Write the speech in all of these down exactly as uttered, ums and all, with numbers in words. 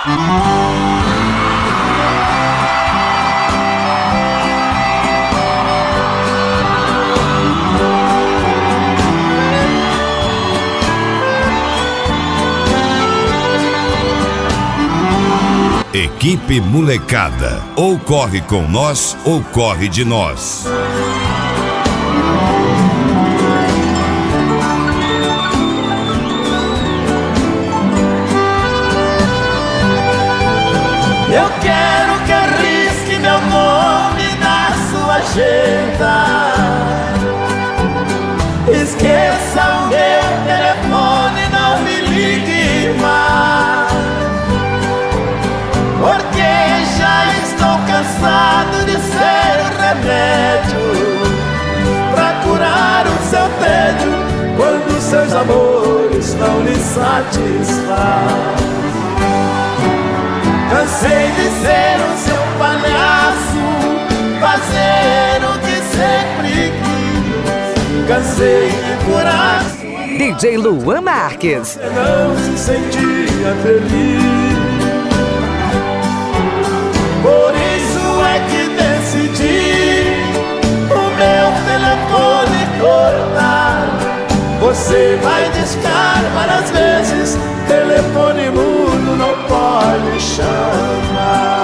Equipe Molecada, ou corre com nós ou corre de nós. Eu quero que arrisque meu nome na sua agenda. Esqueça o meu telefone, não me ligue mais, porque já estou cansado de ser remédio pra curar o seu tédio quando seus amores não lhe satisfazem. Cansei de ser o seu palhaço, fazer o que sempre quis. Cansei de curar D J Luan Marques. Você não se sentia feliz. Por isso é que decidi o meu telefone cortar. Você vai discar várias vezes, telefone mudo não pode chamar.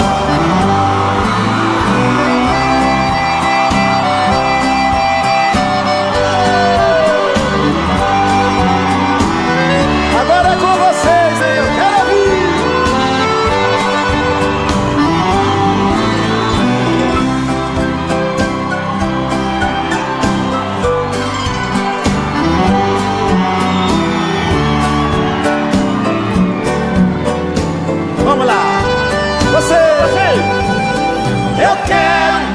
Agora é com vocês, hein? Eu quero ouvir. Vamos lá, você, você. Eu quero.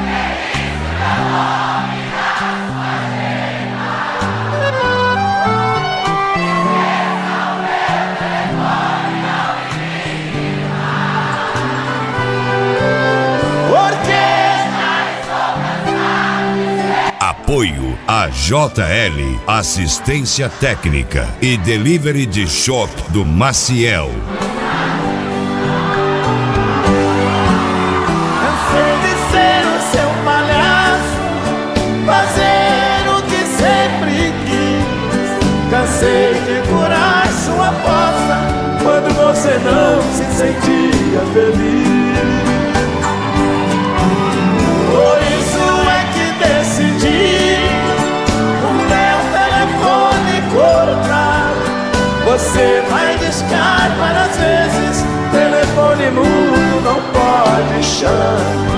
Apoio a J L, assistência técnica e delivery de shop do Maciel. Cansei de ser o seu palhaço, fazer o que sempre quis. Cansei de curar sua poça quando você não se sentia feliz. Por isso é que decidi o meu telefone cortar. Você vai discar várias vezes, telefone mudo não pode chamar.